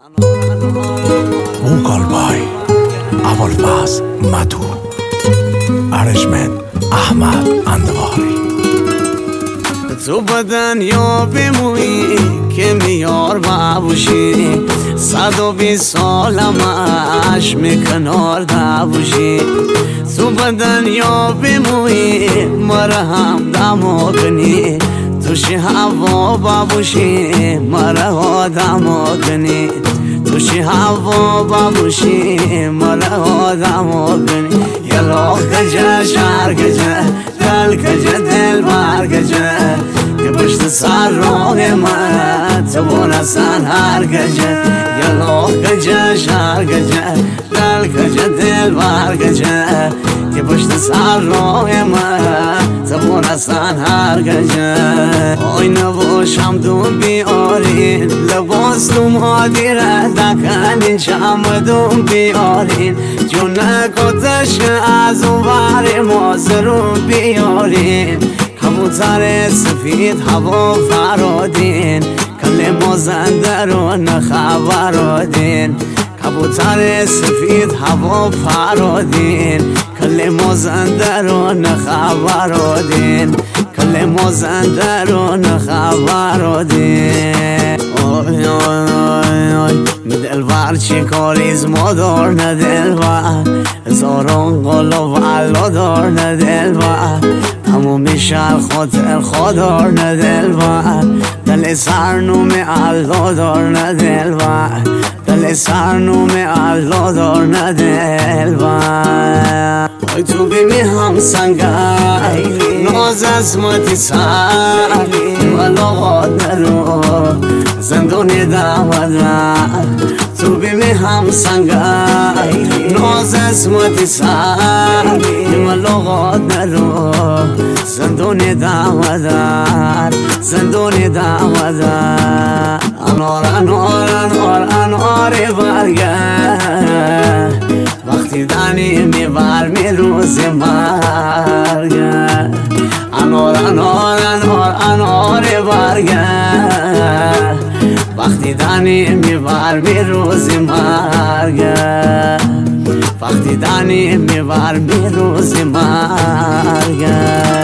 موکالبای ابوالفضل مدو ارنجمنت احمد اندواری. تو بدن یا بمونی که میار بابوشی 120 سالم عشم کنار نبوشی. تو بدن یا بمونی مرهم دمو کنی توش هوا بابوشی مرا دمو کنی توش هوا بابوشی مرا دمو کنی. یلا کجا شهر کجا دل کجا دل بر کجا که پشت سر راه من تو بونستن هر کجا. یلا کجا شهر کجا دل کجا دل بر کجا که پشت سر راه من تو بونستن هر کجا. آی نباشم دو بیارین لباس تو مادیره دکنین چمدون بیارین جون نکتش از اون بر مازرون بیارین. کبوتر سفید هوا فرادین کل مازنده رو نخبرادین. کبوتر سفید هوا فرادین کل مازنده رو نخبرادین کل مازنده رو نخبرادین. آی آی آی آی دلبر چی کاریز مادار نه دلبر هزاران قلاب علا دار نه دلبر تموم شهر خاطر خودار نه دلبر دل سرنوم علا دار نه دلبر دل سرنوم علا دار نه دلبر. آی تو بیمی هم سنگای ناز اسمتی سر ملاقات نرو زندون دمدر. تو بیمی هم سنگای ناز اسمتی سر ملاقات نرو زندون دمدر زندون دمدر. انار انار انار انار برگرد وقتی دنی میبر می روز مرگرد. انار انار انار انار برگرد وقتی دنی میبر می روز مرگرد وقتی دنی میبر می روز مرگرد.